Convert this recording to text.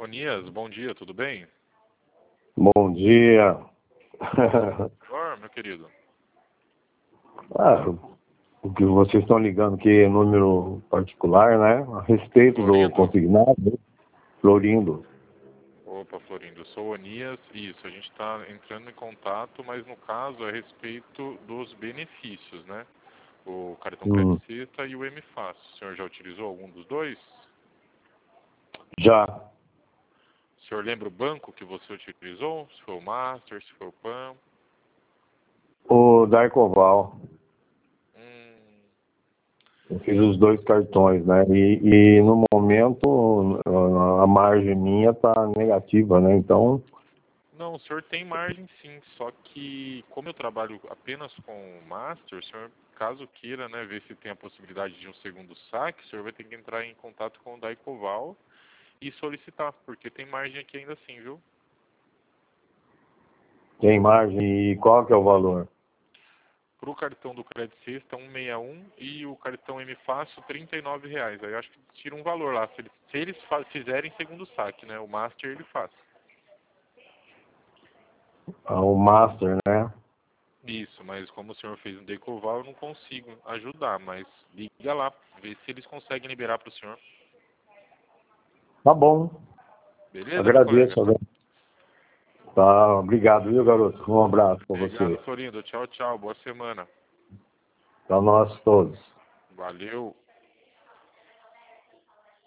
Onias, bom dia, tudo bem? Bom dia. Meu querido. O que vocês estão ligando aqui é número particular, né? A respeito do Florindo? consignado, Florindo. Opa, Florindo, eu sou o Onias. Isso, a gente está entrando em contato, mas no caso é a respeito dos benefícios, né? O cartão Credicista e o MFácil. O senhor já utilizou algum dos dois? Já. O senhor lembra o banco que você utilizou? Se foi o Master, se foi o PAN? O Darcoval. Eu fiz os dois cartões, né? E no momento a margem minha tá negativa, né? Então, Não, o senhor tem margem sim, só que como eu trabalho apenas com o Master, o senhor, caso queira, né, ver se tem a possibilidade de um segundo saque, o senhor vai ter que entrar em contato com o Daicoval e solicitar, porque tem margem aqui ainda assim, viu? tem margem. E qual que é o valor? Para o cartão do Credit System, 161 e o cartão M Fácil, R$ 39. Aí eu acho que tira um valor lá, se eles fizerem segundo saque, né? O Master ele faz. O Master, né? Isso, mas como o senhor fez um Decoval, eu não consigo ajudar, mas liga lá, vê se eles conseguem liberar para o senhor. Tá bom. Beleza, meu colega? Agradeço. Tá, obrigado, viu, garoto? Um abraço para Obrigado, você. Florindo. Tchau, tchau. Boa semana. Para nós todos. Valeu.